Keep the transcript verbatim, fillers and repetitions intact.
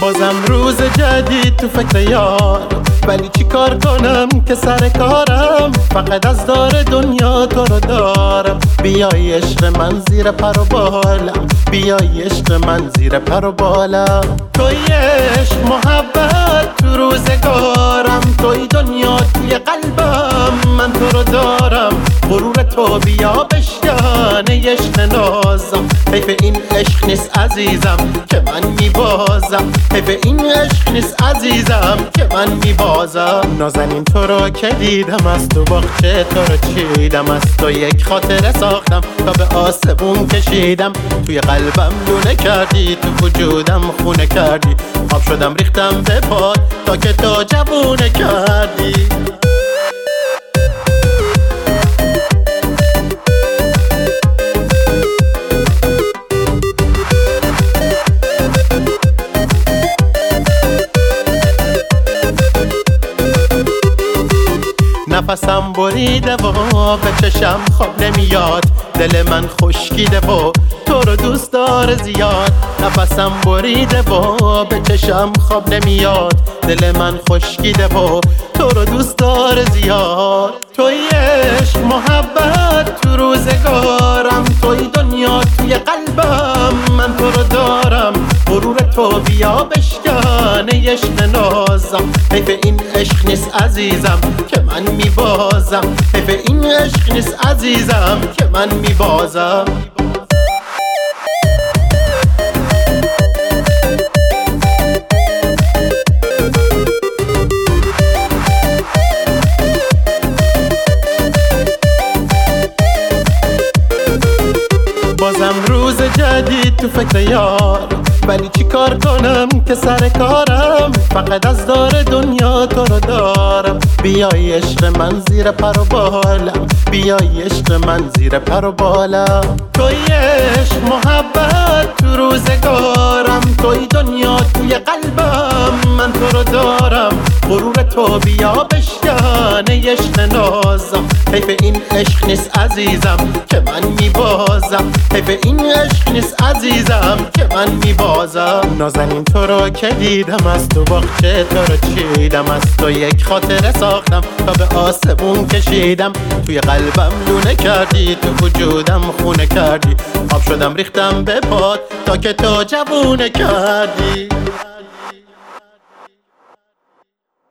بازم روز جدید تو فکر یار، ولی چی کار کنم که سر کارم فقط از دار دنیا تو رو دارم. بیای عشق من زیر پر و بالم، بیای عشق من زیر پر و بالم. توی عشق محبت تو روزگارم، توی دنیا توی قلبم، من تو رو دارم. غرور تو بیا بشکنه عشق نازم، حیف این عشق نیست عزیزم که من میبازم، حیف این عشق نیست عزیزم که من میبازم. نازنین تو رو که دیدم، از تو باغچه تو رو چیدم، از تو یک خاطره ساختم تا به آسمون کشیدم. توی قلبم لونه کردی، تو وجودم خونه کردی، آب شدم ریختم به پات تا که تو جوونه کردی. نفسم بریده و به چشم خواب نمیاد، دل من خشکیده و تو رو دوست داره زیاد. نفسم بریده و به چشم خواب نمیاد، دل من خشکیده و تو رو دوست داره زیاد. توی عشق محبت تو روزگارم، توی دنیا توی قلبم، من تو رو دارم. غرور تو بیا بشکنه عشق نازم، حیف این عشق نیست عزیزم که من میبازم، حیف این عشق نیست عزیزم که من میبازم. بازم روز جدید تو فکر یار، ولی چی کار کنم که سر کارم فقط از دار دنیا تو رو دارم. بیای عشق من زیر پر و بالم، بیای عشق من زیر پر و بالم. توی عشق محبت تو روزگارم، توی دنیا توی قلبم، من تو رو دارم. غرور تو بیا بشکنه عشق نازم، حیف این عشق نیست عزیزم که من میبازم، حیف این عشق نیست عزیزم که من میبازم. نازنین تو رو که دیدم، از تو باغچه تو رو چیدم، از تو یک خاطره ساختم تا به آسمون کشیدم. توی قلبم لونه کردی، تو وجودم خونه کردی، آب شدم ریختم به پات تا که تو جوونه کردی.